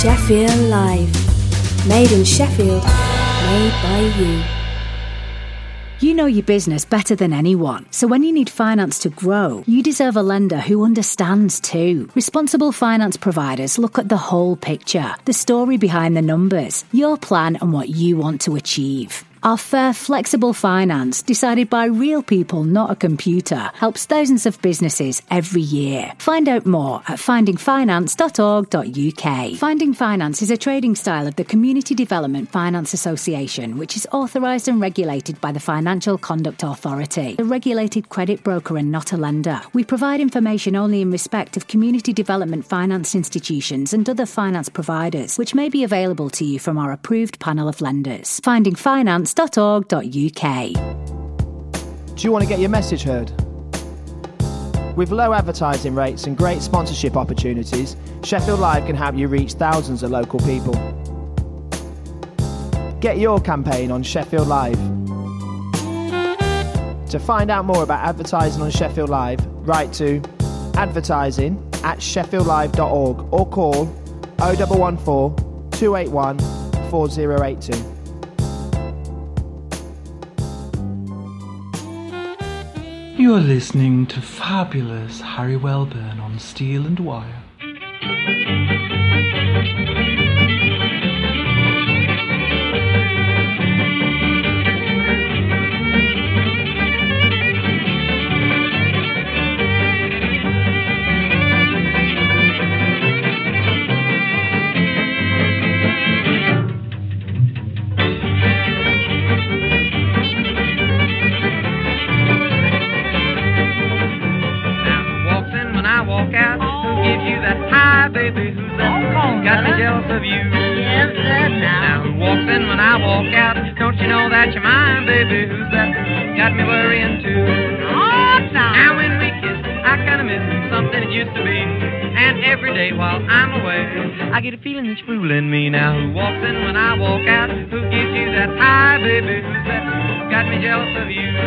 Sheffield Live. Made in Sheffield, made by you. You know your business better than anyone, so when you need finance to grow, you deserve a lender who understands too. Responsible finance providers look at the whole picture, the story behind the numbers, your plan and what you want to achieve. Our fair, flexible finance, decided by real people, not a computer, helps thousands of businesses every year. Find out more at findingfinance.org.uk. Finding Finance is a trading style of the Community Development Finance Association, which is authorised and regulated by the Financial Conduct Authority, a regulated credit broker and not a lender. We provide information only in respect of community development finance institutions and other finance providers, which may be available to you from our approved panel of lenders. Finding Finance.org.uk. Do you want to get your message heard? With low advertising rates and great sponsorship opportunities, Sheffield Live can help you reach thousands of local people. Get your campaign on Sheffield Live. To find out more about advertising on Sheffield Live, write to advertising@sheffieldlive.org or call 0114 281 4082. You're listening to fabulous Harry Welburn on Steel and Wire. Got me jealous of you. Yes, sir, now who walks in when I walk out? Don't you know that you're mine, baby? Who's that? Got me worrying too. Oh, now when we kiss, I kinda miss something it used to be. And every day while I'm away, I get a feeling that you're fooling me. Now who walks in when I walk out? Who gives you that high, baby? Who's that? Got me jealous of you.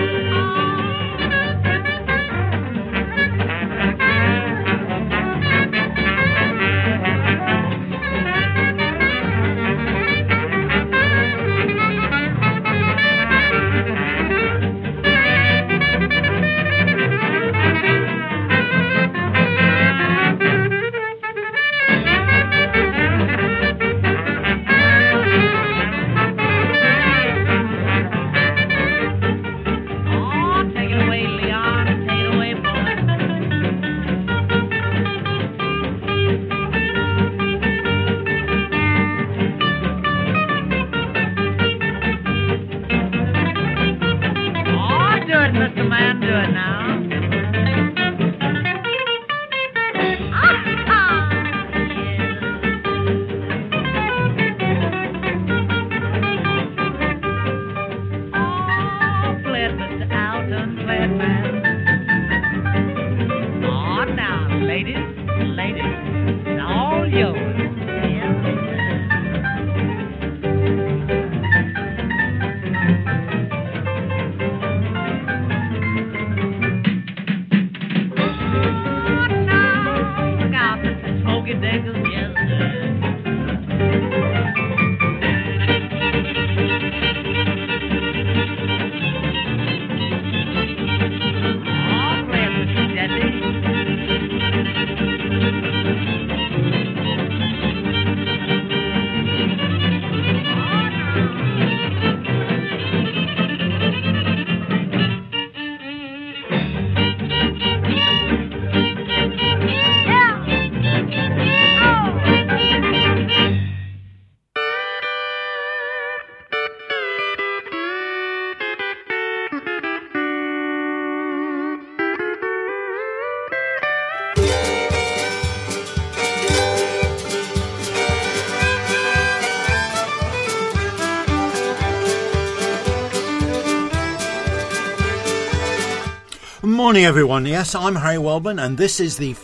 Morning everyone, yes, I'm Harry Welburn and this is the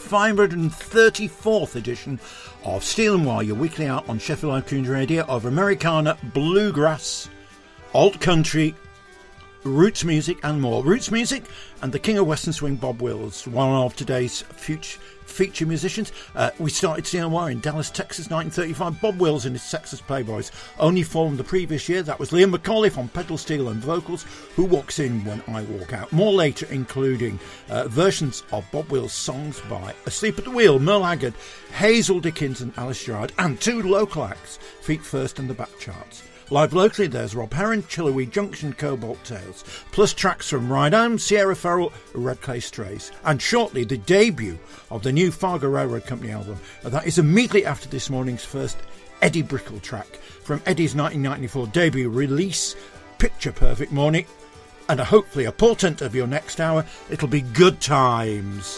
534th edition of Steel and Wire, your weekly out on Sheffield Live Community Radio of Americana, Bluegrass, Alt Country, roots music and more. Roots music and the King of Western Swing, Bob Wills, one of today's feature musicians. We started CNY in Dallas, Texas, 1935. Bob Wills and his Texas Playboys only formed the previous year. That was Liam McAuliffe on pedal steel and vocals, Who Walks In When I Walk Out. More later, including versions of Bob Wills' songs by Asleep at the Wheel, Merle Haggard, Hazel Dickens and Alice Gerrard, and two local acts, Feet First and the Back Charts. Live locally, there's Rob Herron, Chillowy Junction, Cobalt Tales, plus tracks from Ride Home, Sierra Ferrell, Red Clay Strays, and shortly the debut of the new Fargo Railroad Company album. That is immediately after this morning's first Eddie Brickell track from Eddie's 1994 debut release, Picture Perfect Morning, and hopefully a portent of your next hour. It'll be Good Times.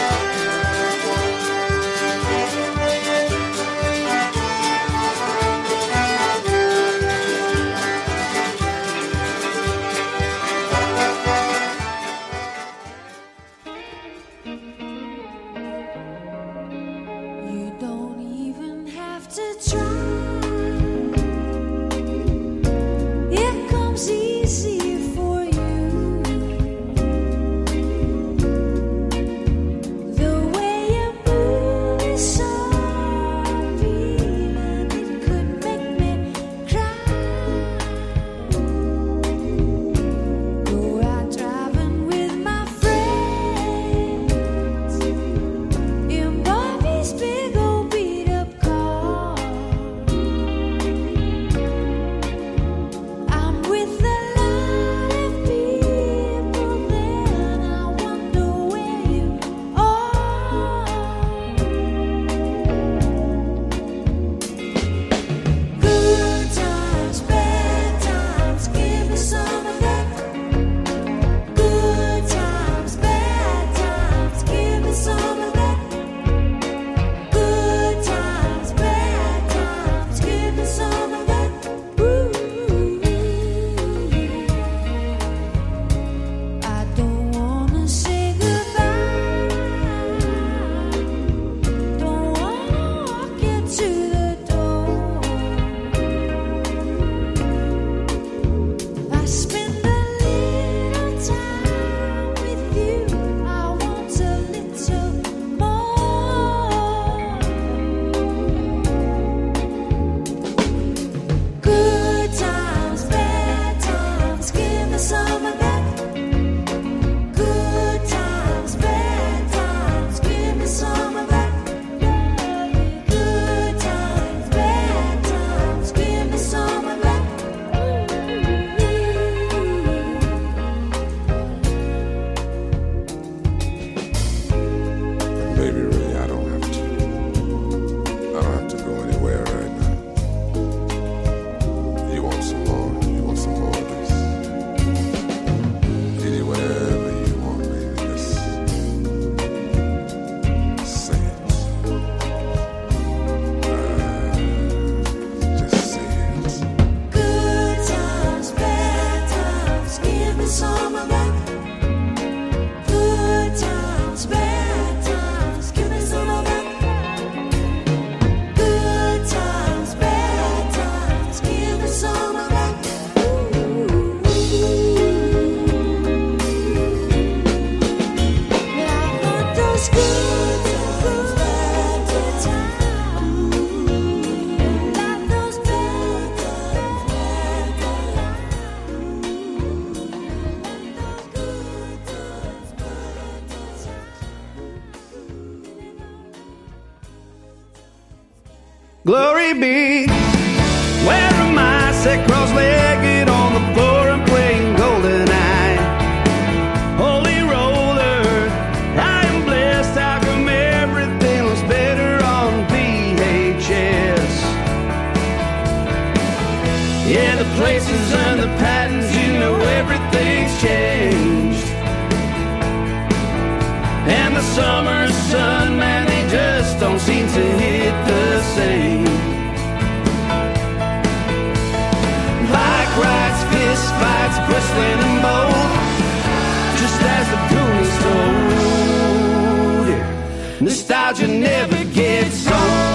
Glory be, where am I? Sit cross-legged on the floor and playing GoldenEye. Holy roller, I am blessed. How come everything looks better on VHS? Yeah, the places and the patterns, you know everything's changed. And the summer sun, man, they just don't seem to hit the same. Bike rides, fist fights, bristling and bold, just as the Goonies told. Nostalgia never gets old.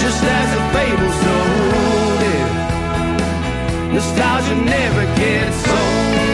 just as the fable's told it. Nostalgia never gets old.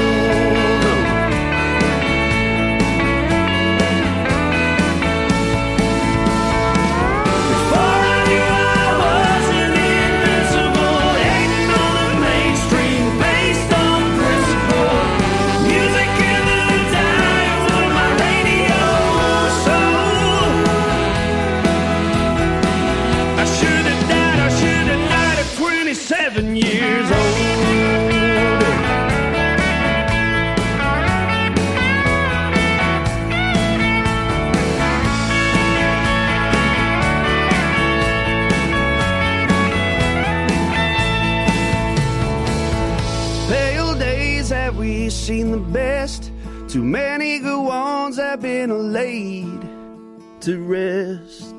Seen the best. Too many good ones have been laid to rest.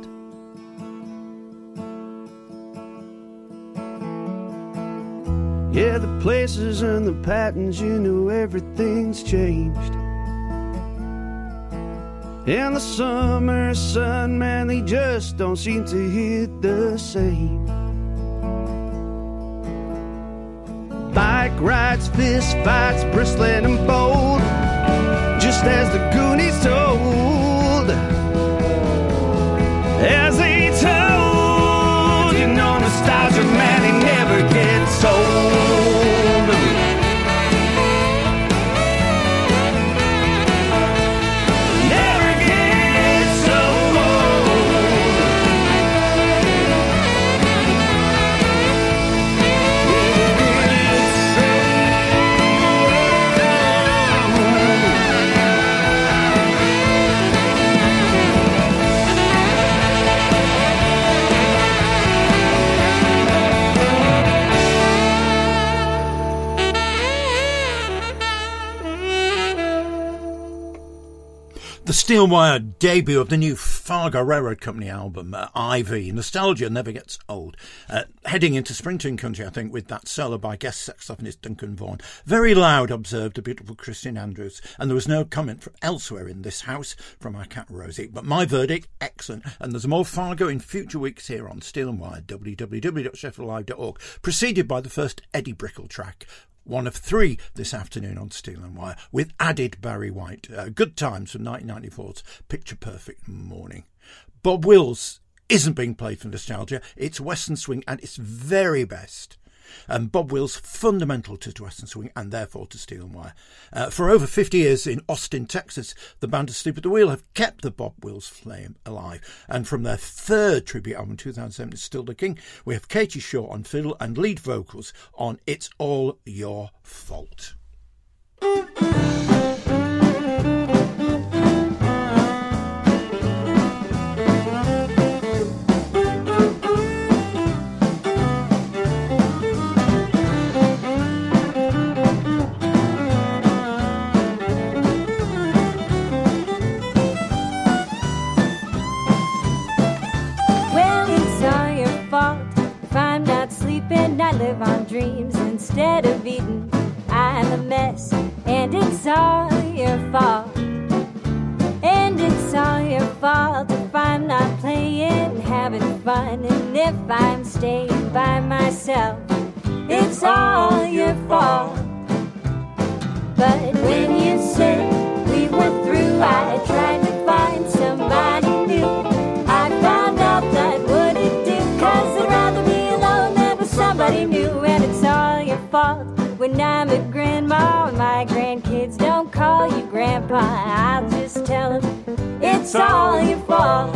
Yeah, the places and the patterns, you know everything's changed. And the summer sun, man, they just don't seem to hit the same. Bike rides, fist fights, bristling and bold, just as the Goonies told. As they told, you know, nostalgia, man, it never gets old. The Steel Wire debut of the new Fargo Railroad Company album, Ivy. Nostalgia never gets old. Heading into Springtime country, I think, with that solo by guest saxophonist Duncan Vaughan. Very loud, observed the beautiful Christine Andrews. And there was no comment from elsewhere in this house from our cat Rosie. But my verdict, excellent. And there's more Fargo in future weeks here on Steel and Wire, www.sheffieldlive.org. Preceded by the first Eddie Brickell track. One of three this afternoon on Steel and Wire with added Barry White. Good Times from 1994's Picture Perfect Morning. Bob Wills isn't being played for nostalgia. It's Western Swing at its very best. And Bob Wills fundamental to Western Swing and therefore to Steel and Wire. For over 50 years in Austin, Texas, the band Asleep at the Wheel have kept the Bob Wills flame alive. And from their third tribute album, 2007, Still the King, we have Katie Shaw on fiddle and lead vocals on It's All Your Fault. I live on dreams instead of eating. I'm a mess, and it's all your fault. And it's all your fault if I'm not playing, having fun. And if I'm staying by myself, it's all your fault. But when you said we were through, I tried to find somebody new. I found out that wouldn't do, 'cause I'd rather be alone than with somebody new. And it's all your fault when I'm a grandma and my grandkids don't call you grandpa. I'll just tell them it's all your fault.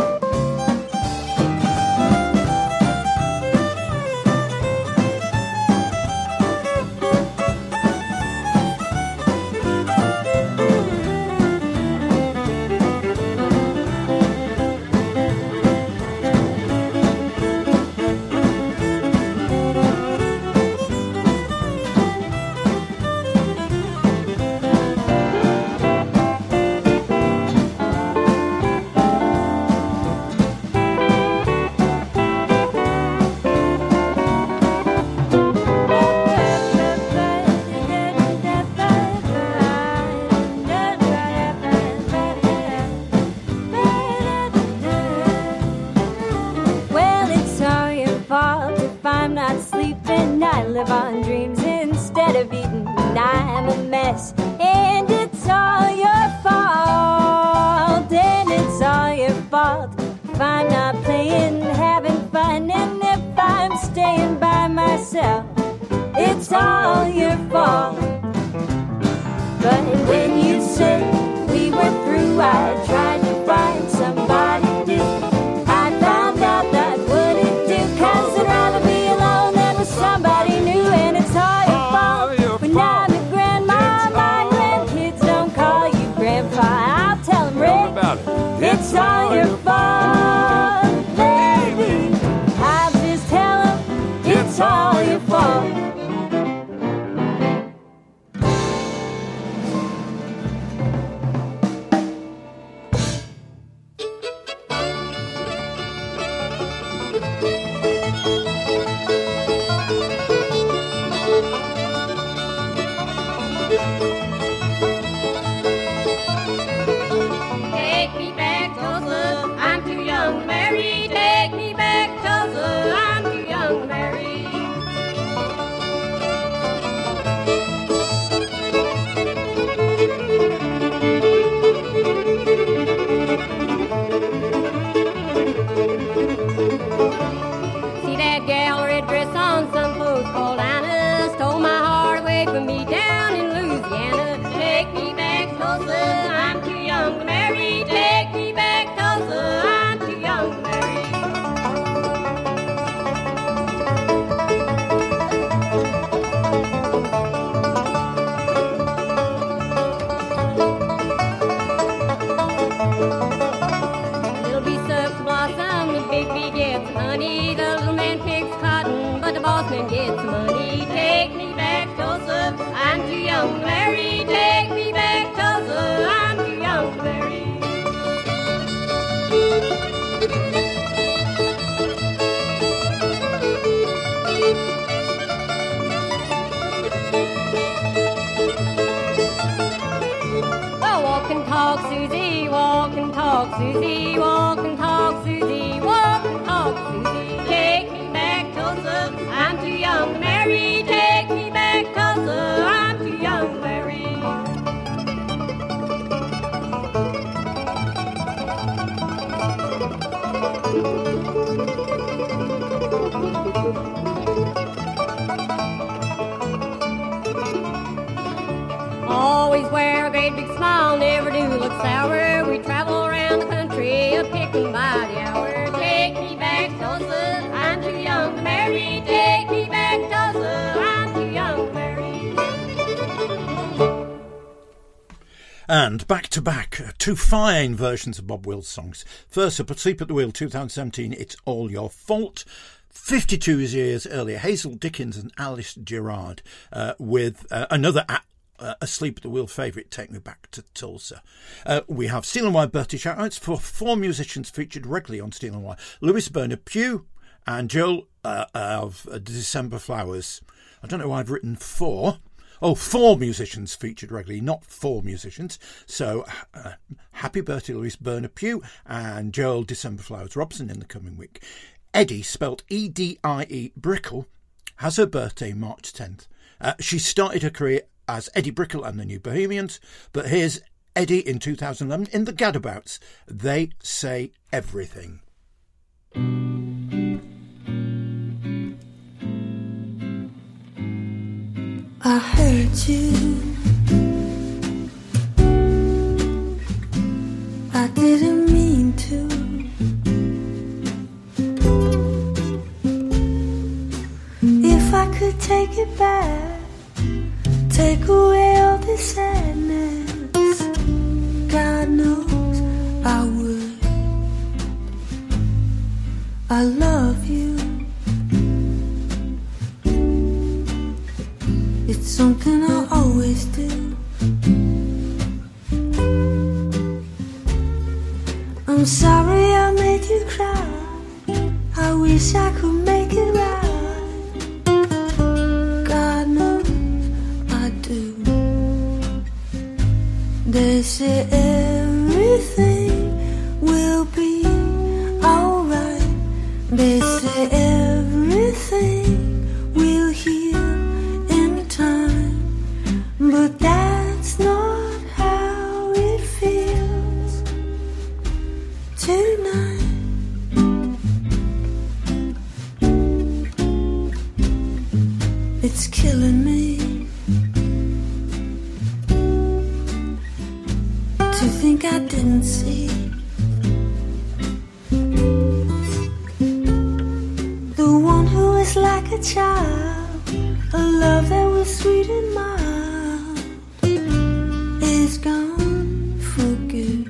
live on dreams instead of eating. And I'm a mess, and it's all your fault. And it's all your fault if I'm not playing, having fun, and if I'm staying by myself. It's all your fault. But when you said we were through, I tried to find somebody new. I found out that wouldn't do, 'cause I'd rather be alone than with somebody new. And it's all your fault. When I'm a grandma, my grandkids don't call you grandpa. I'll tell them, Rick, it's all your fault, baby. I'll just tell them it's all your fault. Take me back, Tulsa, I'm too young to marry. Take me back, Tulsa, I'm too young to marry. See that gal red dress on some folks called Anna, stole my heart away from me down in Louisiana. Take me back, Tulsa, I'm too young to marry. Take me back, Tulsa, I'm too young to marry. Little bee sucks blossom, the big bee gets honey. The little man picks cotton, but the boss man gets money. Take me back, Tulsa, I'm too young to marry. Take me back, Tulsa, I'm too young to marry. Oh, walk and talk, Susie, walk and talk, Susie, walk and talk, Susie, walk and talk, Susie. Take me back, Tulsa, I'm too young to marry. Take me back, Tulsa, I'm too young to marry. Always wear a great big smile, never do look sour. We travel around the country, a picking by the hour. Take me back, Tulsa, I'm too young to marry. Take me back, Tulsa, I'm too young to marry. And back to back, two fine versions of Bob Wills songs. First up, Asleep at the Wheel 2017, It's All Your Fault. 52 years earlier, Hazel Dickens and Alice Gerard with another Asleep at the Wheel favourite, Take Me Back to Tulsa. We have Steel and Wire birthday shout-outs for four musicians featured regularly on Steel and Wire. Lewis Bernard Pugh and Joel of December Flowers. I don't know why I've written four. Oh, four musicians featured regularly, not four musicians. So, happy birthday, Lewis Bernard Pugh and Joel December Flowers Robson in the coming week. Eddie, spelt E-D-I-E, Brickle, has her birthday March 10th. She started her career as Eddie Brickle and the New Bohemians, but here's Eddie in 2011 in the Gadabouts. They Say Everything. I hurt you. I didn't mean to. If I could take it back, take away all the sadness, God knows I would. I love you. It's something I always do. I'm sorry I made you cry. I wish I could make it right. God knows I do. They say everything will be alright. They say everything will heal. it's killing me to think I didn't see the one who is like a child, a love that was sweet and mild is gone for good.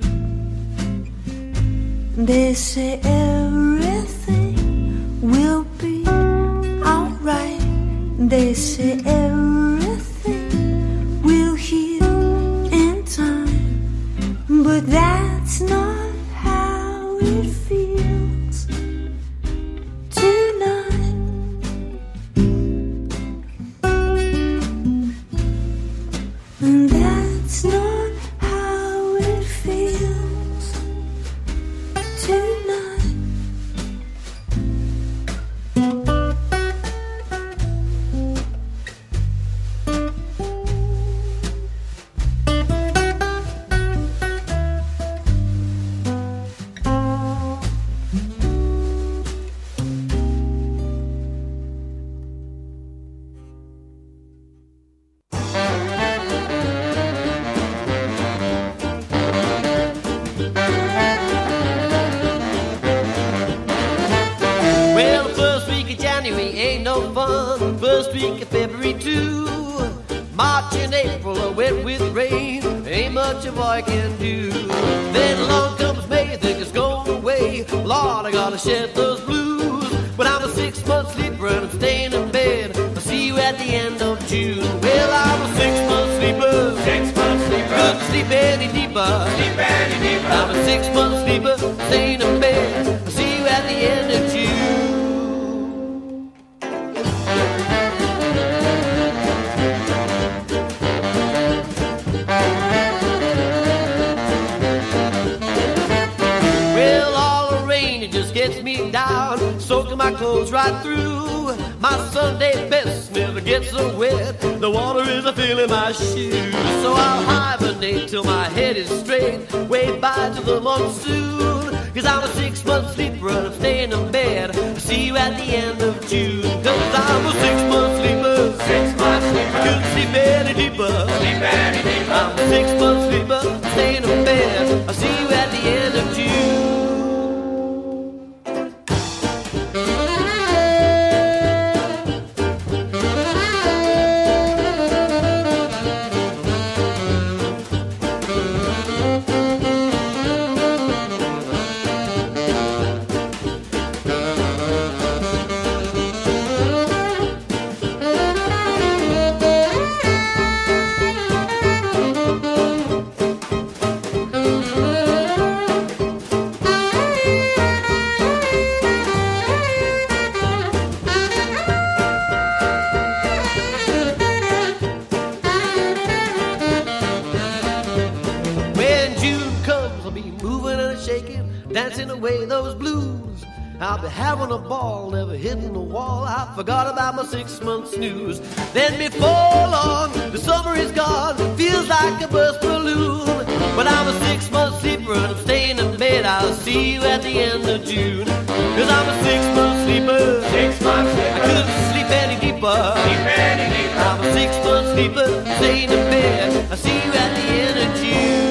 They say everything will be alright. They say everything will heal in time, but that's not how it feels tonight. And that's not how it feels tonight. Well, the first week of January ain't no fun. First week of February too. March and April are wet with rain. Ain't much a boy can do. Then along comes May, think it's going away. Lord, I gotta shed those blues. But I'm a 6-month sleeper and I'm staying in bed. I'll see you at the end of June. Well, I'm a 6-month sleeper. 6-month sleeper. Couldn't sleep any deeper. Sleep any deeper. I'm a 6-month sleeper, staying in bed. I'll see you at the end of June. Well, all the rain, it just gets me down, soaking my clothes right through. My Sunday best never gets so wet, the water is a filling my shoes. So I'll hibernate till my head is straight, wait by till the monsoon. Cause I'm a 6-month sleeper and I'm staying in bed. I'll see you at the end of June. Cause I'm a 6-month sleeper. 6-month sleeper. Couldn't sleep any deeper. Sleep any deeper. I'm a 6-month sleeper, staying in bed. I'll see you at the end of June. When June comes, I'll be moving and shaking, dancing away those blues. I'll be having a ball, never hitting the wall. I forgot about my 6-month snooze. Then before long, the summer is gone, feels like a burst balloon. But I'm a 6-month sleeper and I'm staying in bed. I'll see you at the end of June. Cause I'm a 6-month sleeper. 6-month sleeper. I couldn't sleep any deeper. Sleep any deeper. I'm a 6-month sleeper, staying in bed. I'll see you at the end of June.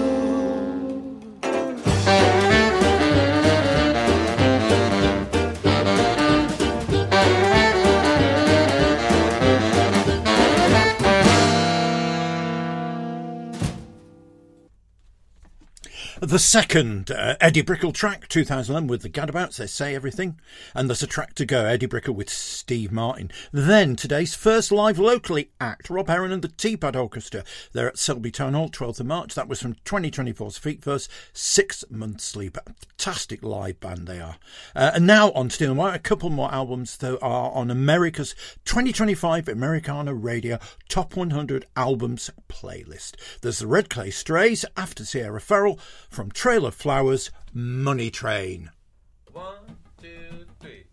The second Eddie Brickell track, 2011, with the Gadabouts, They Say Everything. And there's a track to go, Eddie Brickell with Steve Martin. Then today's first live locally act, Rob Heron and the Teapot Orchestra. They're at Selby Town Hall, 12th of March. That was from 2024's Feet First, 6-month sleep. Fantastic live band they are. And now on Steel and Wire, a couple more albums that are on America's 2025 Americana Radio Top 100 Albums playlist. There's the Red Clay Strays, after Sierra Ferrell, from Trail of Flowers, Money Train. 1, 2, 3.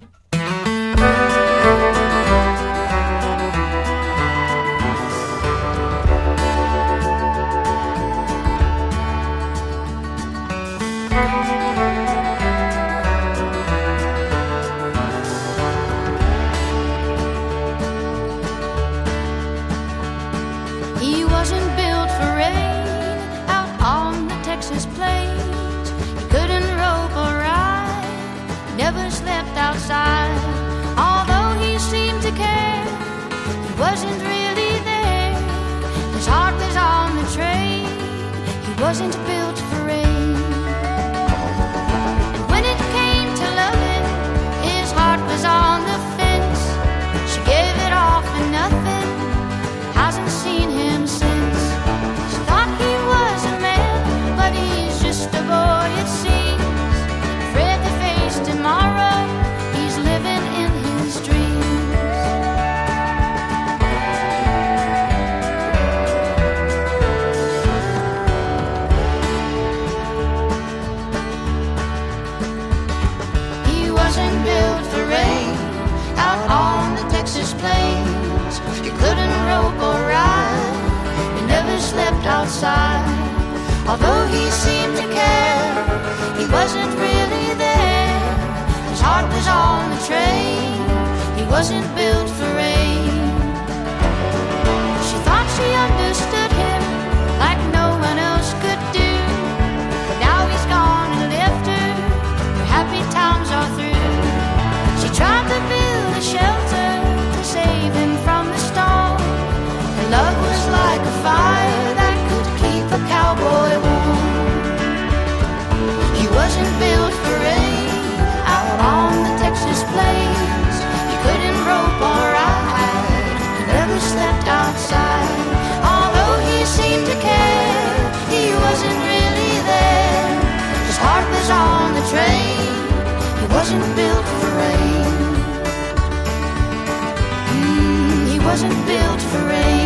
outside. Although he seemed to care, he wasn't really there. His heart was on the train, he wasn't built for rain. And when it came to loving, his heart was on the fence. She gave it all for nothing, hasn't seen him since. She thought he was a man, but he's just a boy it seems. Afraid to face tomorrow, he's living in his dreams. He wasn't built for rain out on the Texas plains. He couldn't rope or ride, he never slept outside. Although he seemed to care, he wasn't really there. His heart was on the train, he wasn't built for rain. She thought she understood him like no one else could do, but now he's gone and left her, her happy times are through. She tried to build a shelter to save him from the storm. Her love was like a fire that could keep a cowboy warm. He wasn't built for rain out on the Texas plains. He couldn't rope or ride, he never slept outside. Although he seemed to care, he wasn't really there. His heart was on the train, he wasn't built for rain. He wasn't built for rain.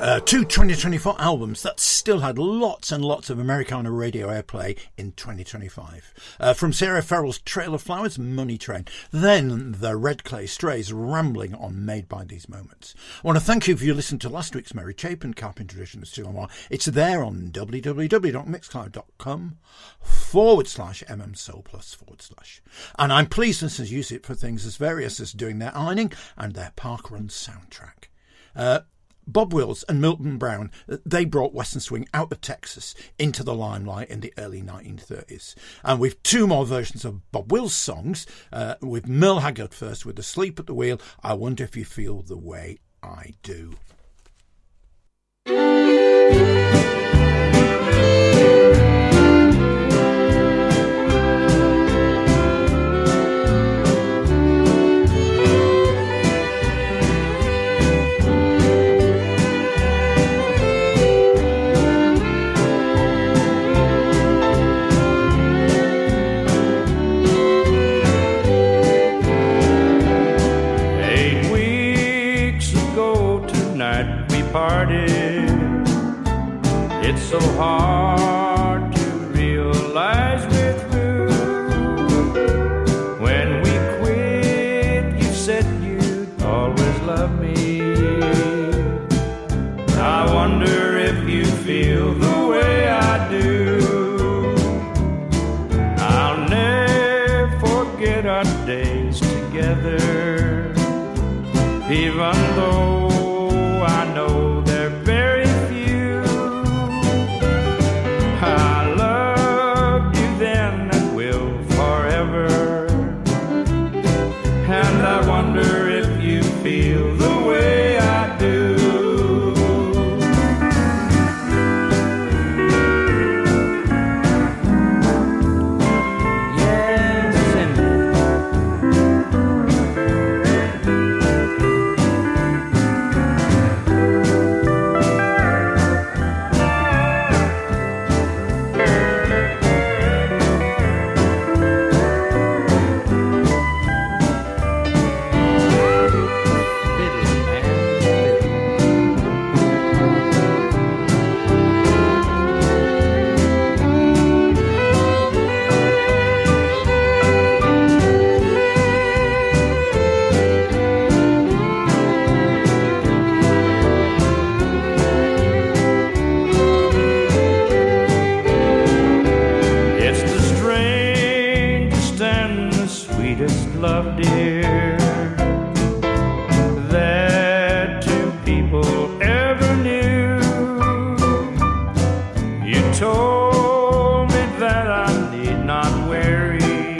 Two 2024 albums that still had lots and lots of Americana radio airplay in 2025. From Sarah Farrell's Trail of Flowers, Money Train. Then the Red Clay Strays rambling on Made by These Moments. I want to thank you if you listened to last week's Mary Chapin Carpenter edition of Still on Wire. It's there on www.mixcloud.com/mmsoulplus/. And I'm pleased listeners use it for things as various as doing their ironing and their parkrun soundtrack. Bob Wills and Milton Brown, they brought Western Swing out of Texas into the limelight in the early 1930s. And we've two more versions of Bob Wills songs, with Merle Haggard first with Asleep at the Wheel, I Wonder If You Feel the Way I Do. Parted. It's so hard to realize we're through. When we quit, you said you'd always love me. I wonder if you feel the way I do. I'll never forget our days together, even though I know they're very few. I loved you then and will forever, and I wonder if you feel the way I do. Love, dear, that two people ever knew. You told me that I need not worry,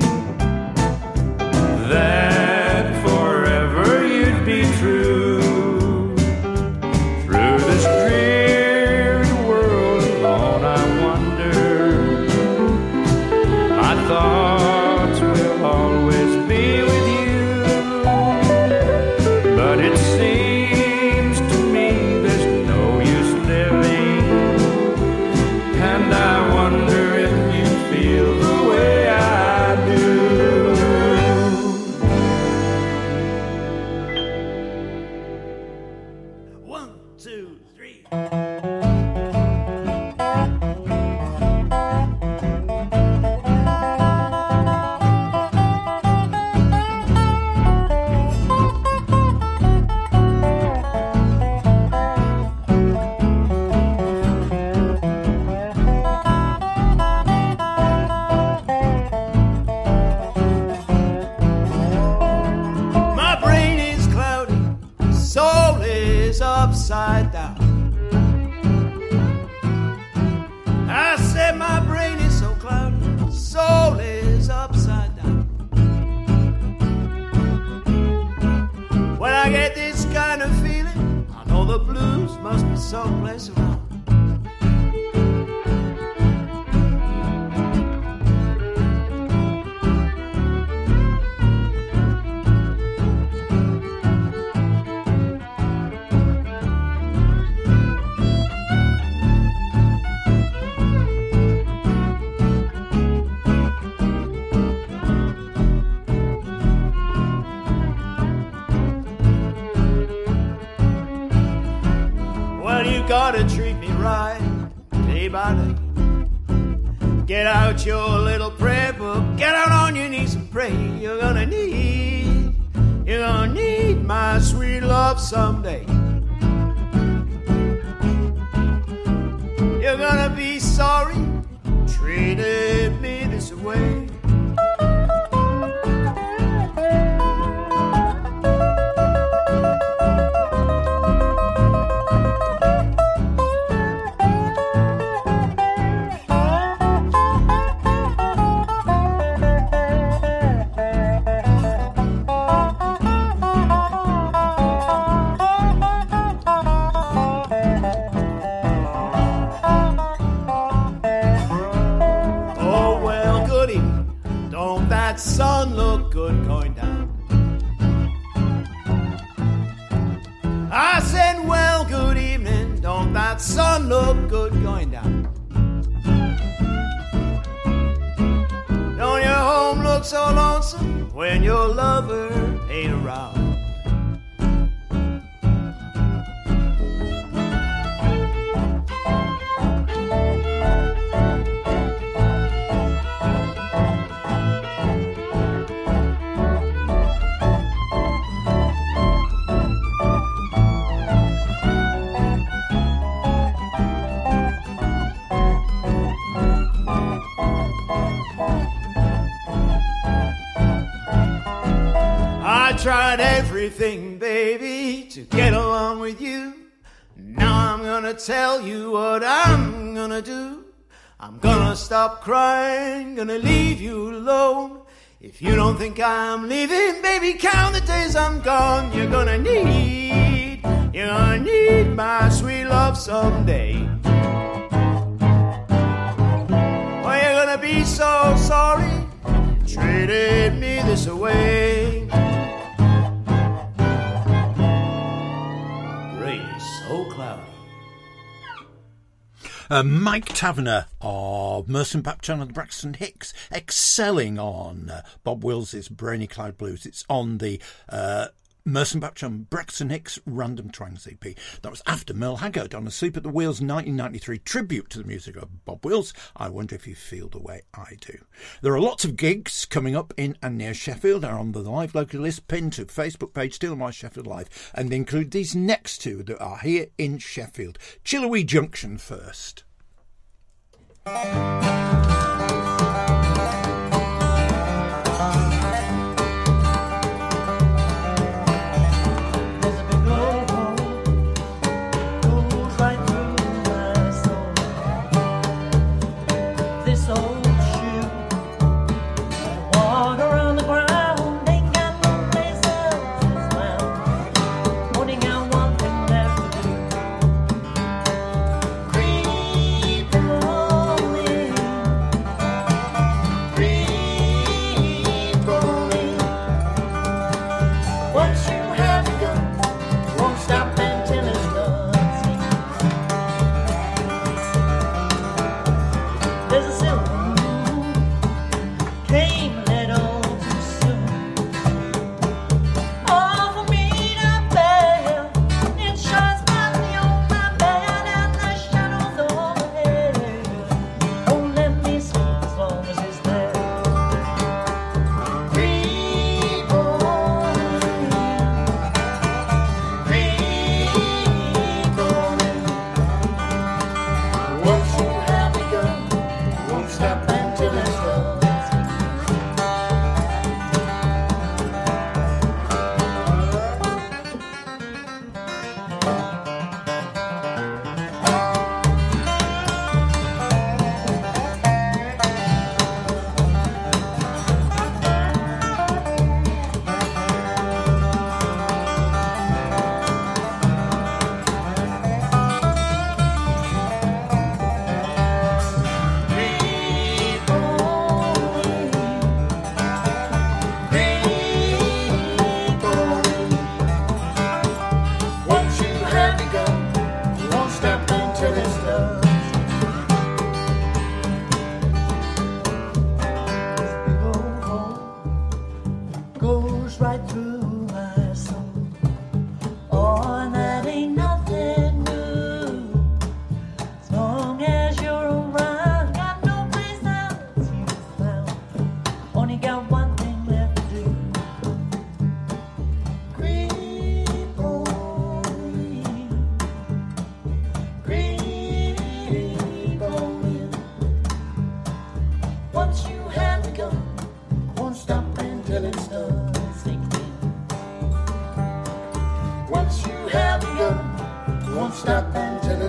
that forever you'd be true. Through this dreary world alone I wander, my thoughts will always be with you, but it seems to me there's no use living, and I wonder if you feel the way I do. 1, 2, 3. Upside down. I said my brain is so cloudy, soul is upside down. When I get this kind of feeling, I know the blues must be someplace around. Son, you gotta treat me right, day by day. Get out your little prayer book, get out on your knees and pray. You're gonna need my sweet love someday. You're gonna be sorry, treated me this way. Sun look good going down. I said, well, good evening. Don't that sun look good going down? Don't your home look so lonesome when your lover ain't around? Tried everything, baby, to get along with you. Now I'm gonna tell you what I'm gonna do. I'm gonna stop crying, gonna leave you alone. If you don't think I'm leaving, baby, count the days I'm gone. You're gonna need my sweet love someday. Oh, you're gonna be so sorry, you treated me this way. So cloudy. Mike Taverner of Merson Bapchan and the Braxton Hicks excelling on Bob Wills' Brainy Cloud Blues. It's on the Merson Bapchan Braxton Hicks Random Twangs EP. That was after Merle Haggard on a Sleep at the Wheels 1993 tribute to the music of Bob Wills. I wonder if you feel the way I do. There are lots of gigs coming up in and near Sheffield. They're on the live local list pinned to Facebook page Still My Sheffield Live, and they include these next two that are here in Sheffield. Chillowee Junction first.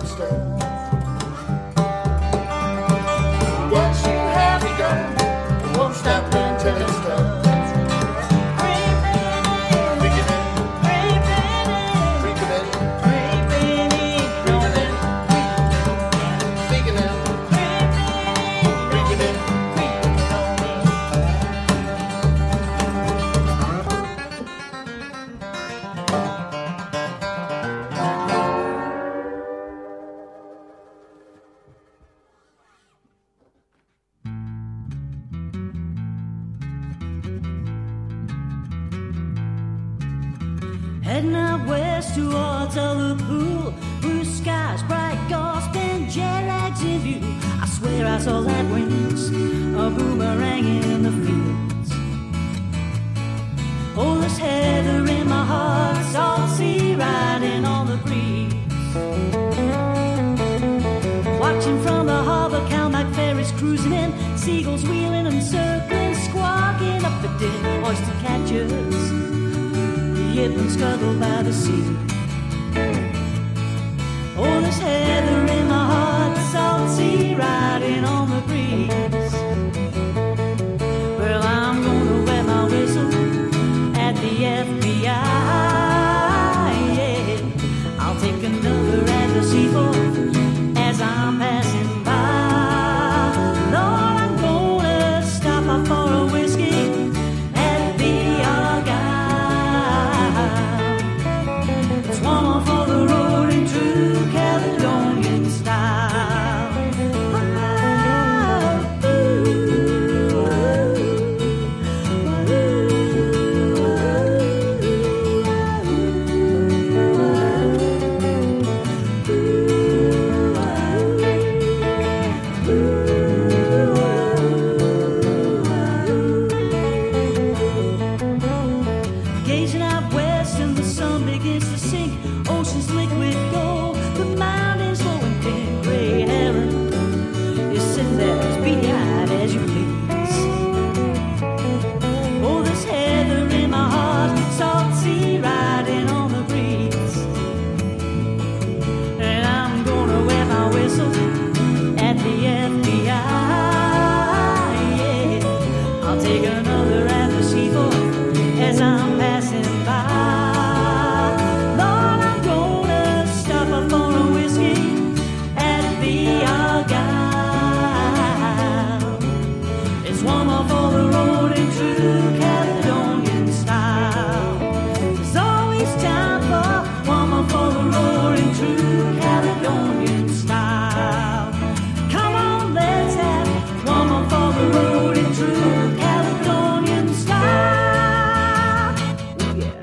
stay. Once you have begun, it won't stop until it's done. Heading out west towards Liverpool, blue skies, bright gulfs, and jet lags in view. I swear I saw that wings, a boomerang in the fields. Oh, there's heather in my heart, salt sea riding on the breeze. Watching from the harbor, Calmac ferries cruising in, seagulls wheeling and circling, squawking up the din, oyster catchers and scuttled by the sea. Oh, there's heather in my heart, salt sea riding on the breeze. Well, I'm gonna wet my whistle at the FBI, yeah. I'll take another at the seaport as I'm passing by. Lord, I'm gonna stop off for a whiskey at the Argyle. One for the road in true Caledonian style. Gazing out west and the sun begins to sink. Ocean's liquid gold, the mountains flowing pink. Gray Helen is sitting there as beady-eyed as you please. Oh, there's heather in my heart, salt sea riding on the breeze. And I'm gonna wet my whistle at the FBI, yeah. I'll take another at the seaport as I'm passing by. One more for the road in true Caledonian style. There's always time for one more for the road in true Caledonian style. Come on, let's have one more for the road in true Caledonian style. Ooh, yeah.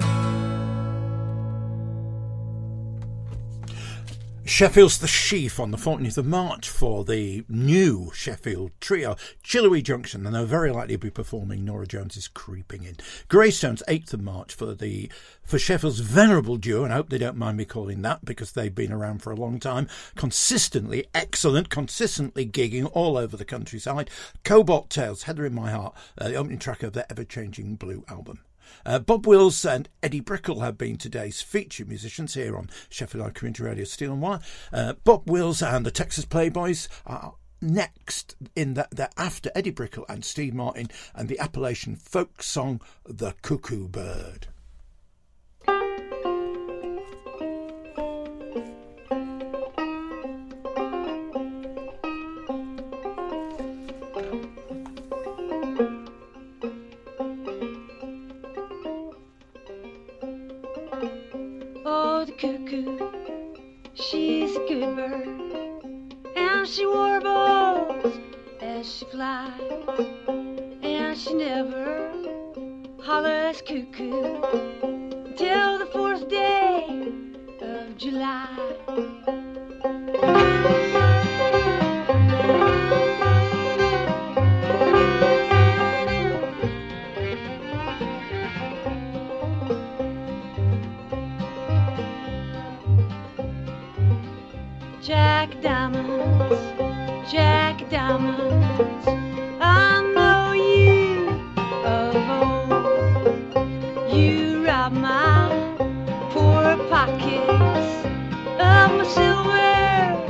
Sheffield's The Sheaf on the 14th of March for the new Sheffield trio, Chillowy Junction, and they're very likely to be performing Norah Jones's Creeping In. Greystones, 8th of March for Sheffield's venerable duo, and I hope they don't mind me calling that because they've been around for a long time, consistently excellent, consistently gigging all over the countryside. Cobalt Tales, Heather in My Heart, the opening track of their Ever-Changing Blue album. Bob Wills and Eddie Brickell have been today's featured musicians here on Sheffield Live Community Radio Steel and Wire. Bob Wills and the Texas Playboys are next in that they're after Eddie Brickell and Steve Martin and the Appalachian folk song The Cuckoo Bird. Oh, the cuckoo, she's a good bird, and she warbles as she flies, and she never hollers cuckoo till the 4th day of July. Jack Diamonds, Jack Diamonds, I know you of old. You robbed my poor pockets of my silver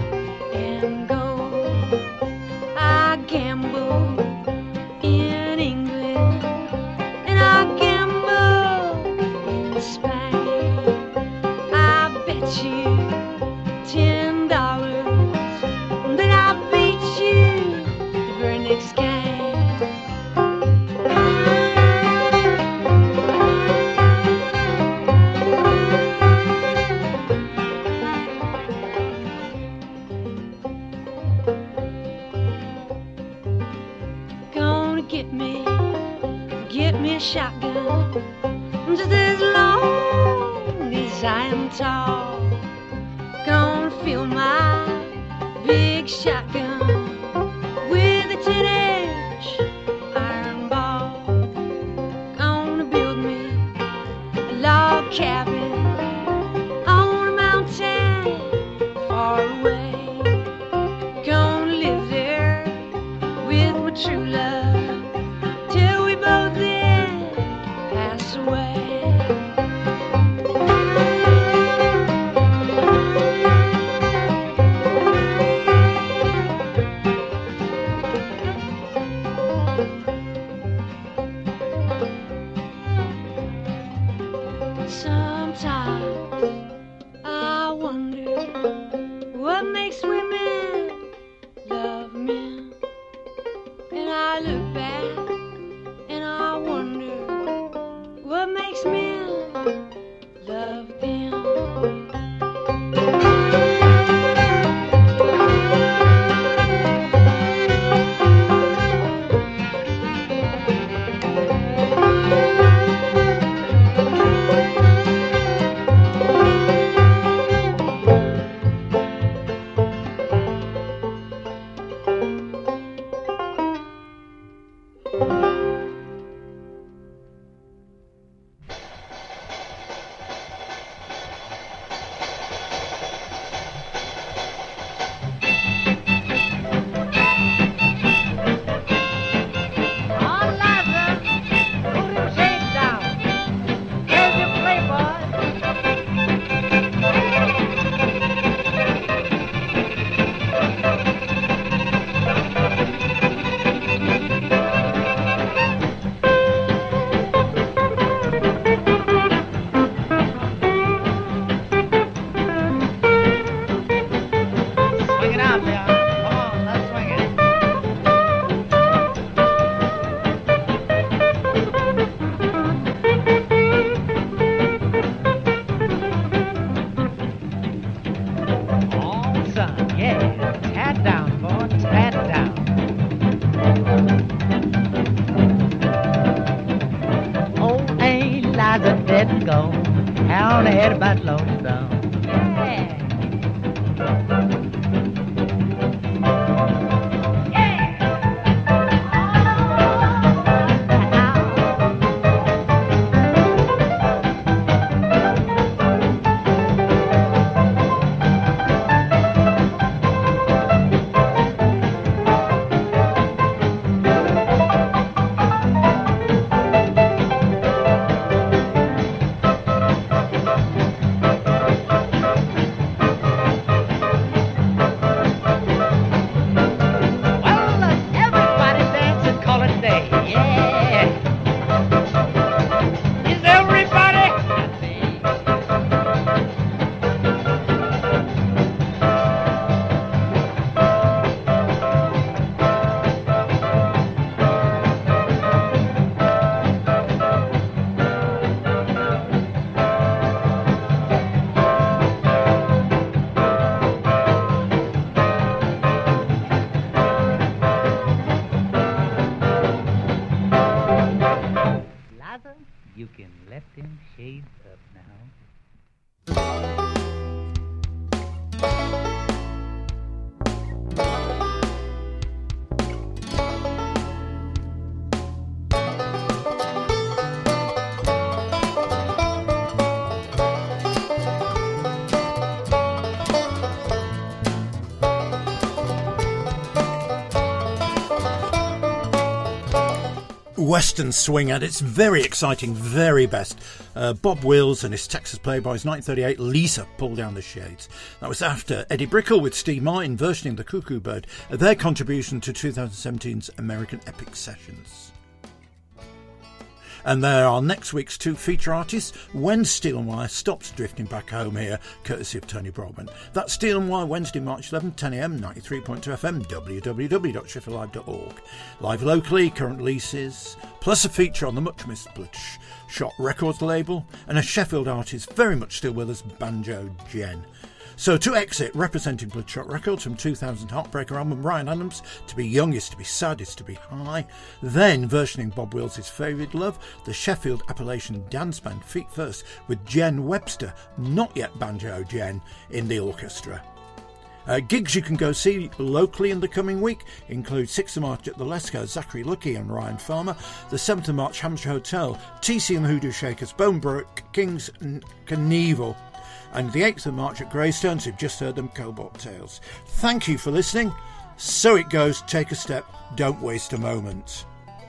me a shotgun just as long as I am tall. Gonna fill my big shotgun with a 10-inch iron ball. Gonna build me a log cabin on a mountain far away. Gonna live there with my true love till we both then pass away. Sometimes I wonder what makes women love men, and I look back and I wonder what makes men love them. You can let them shades up now. Western swing at its very exciting, very best. Bob Wills and his Texas Playboys 1938, Lisa, Pull Down the Shades. That was after Eddie Brickell with Steve Martin versioning the Cuckoo Bird, their contribution to 2017's American Epic Sessions. And there are next week's two feature artists when Steel and Wire stops drifting back home here, courtesy of Tony Broadbent. That's Steel and Wire, Wednesday, March 11, 10am, 93.2 FM, www.sheffieldlive.org. Live locally, current releases, plus a feature on the much missed Bloodshot Records label, and a Sheffield artist very much still with us, Banjo Jen. So to exit, representing Bloodshot Records from 2000 Heartbreaker album, Ryan Adams, To Be Young is to Be Sad is to Be High. Then, versioning Bob Wills' favourite love, the Sheffield Appalachian dance band Feet First with Jen Webster, not yet Banjo Jen, in the orchestra. Gigs you can go see locally in the coming week include 6th of March at the Lesko, Zachary Lucky and Ryan Farmer, the 7th of March, Hampshire Hotel, TC and the Hoodoo Shakers, Bonebrook, Kings and Knievel, and the 8th of March at Greystones. You've just heard them, Cobalt Tales. Thank you for listening. So it goes, take a step, don't waste a moment.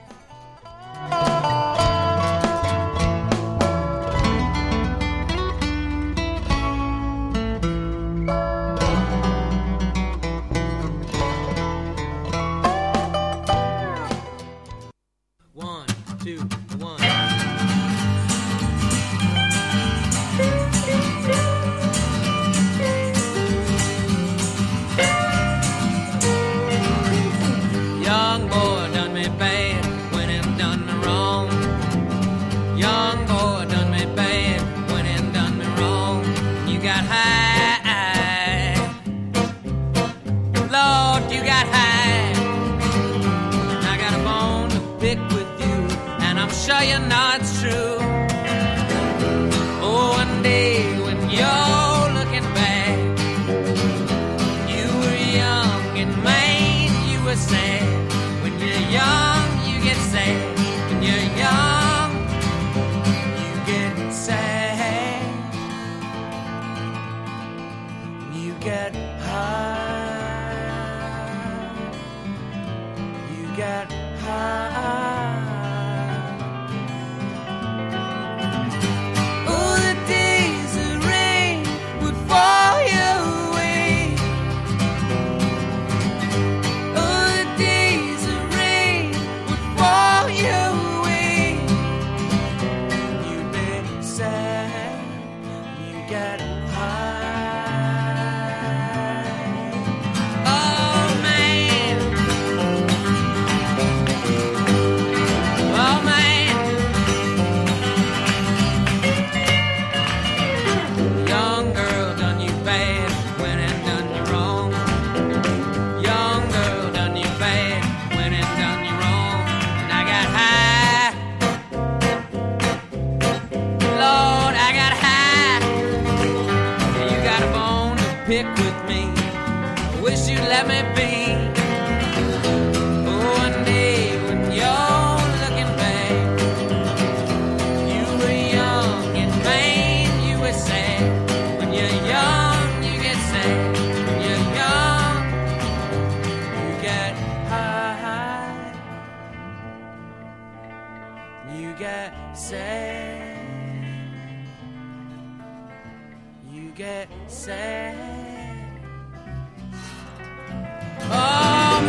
Sure you know it's true. Oh, one day when you're looking back, you were young and man, you were sad. When you're young, you get sad. When you're young, you get sad. You get high. You get high. Let me be. Oh, one day when you're looking back, you were young and man, you were sad. When you're young, you get sad. When you're young, you get high. You get sad. You get sad. Oh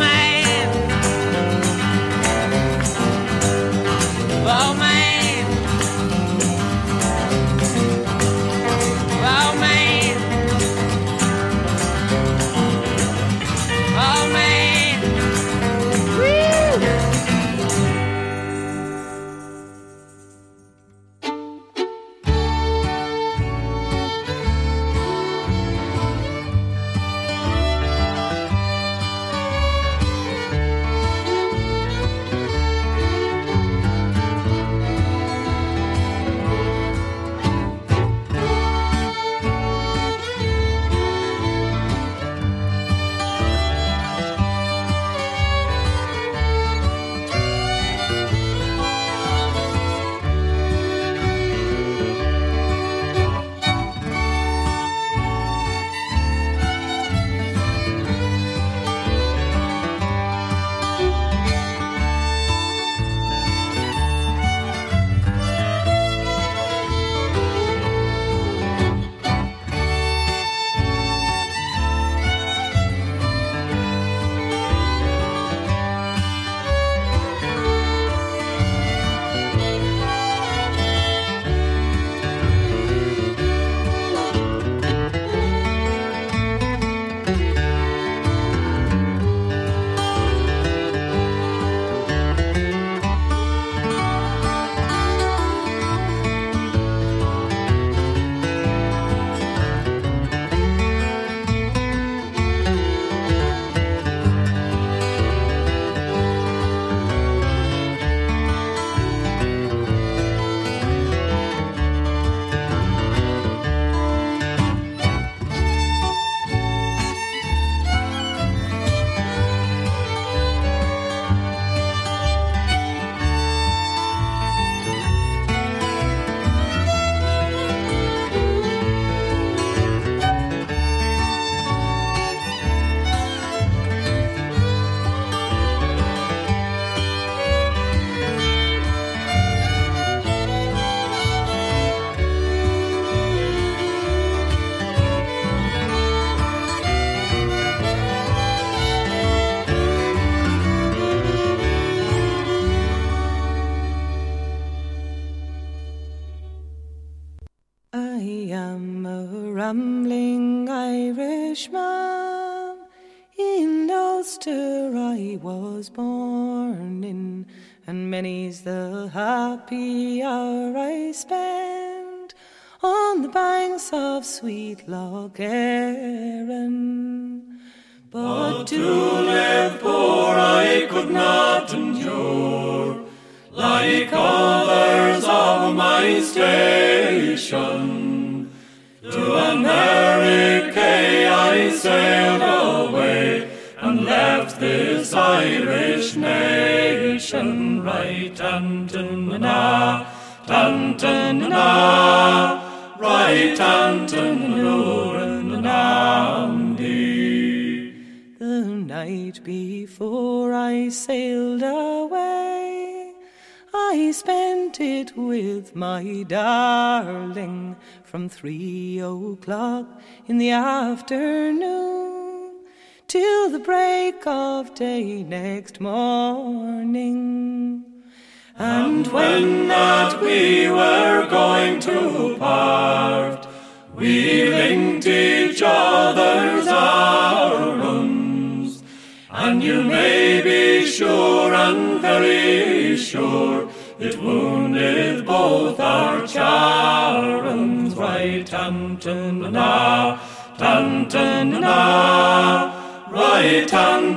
Ulster I was born in, and many's the happy hour I spent on the banks of sweet Loch Erin. But to live poor I could not endure, like others of my station. To America I sailed away, and left this Irish nation. Right Anton-na, Anton-na, right Anton-na-Namdi. The night before I sailed away, I spent it with my darling from 3 o'clock in the afternoon till the break of day next morning. And when that we were going to part, we linked each other's arms, and you may be sure and very sure it wounded both our charms. Right Anton-na, Anton-na, right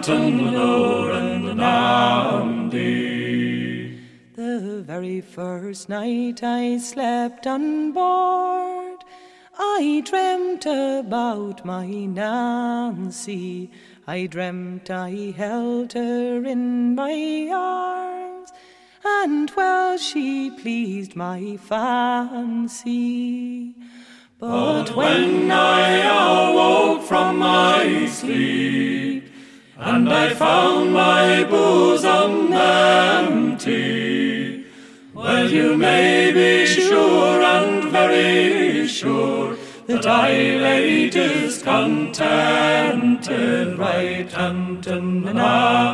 Anton-na-Namdi. The very first night I slept on board, I dreamt about my Nancy. I dreamt I held her in my arms, and well she pleased my fancy. But when I awoke from my sleep, and I found my bosom empty, well, you may be sure and very sure that I lay discontented. Right Anton-na,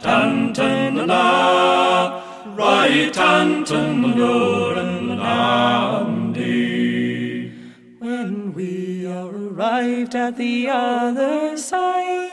Anton-na, right Anton-na-Namdi. When we arrived at the other side,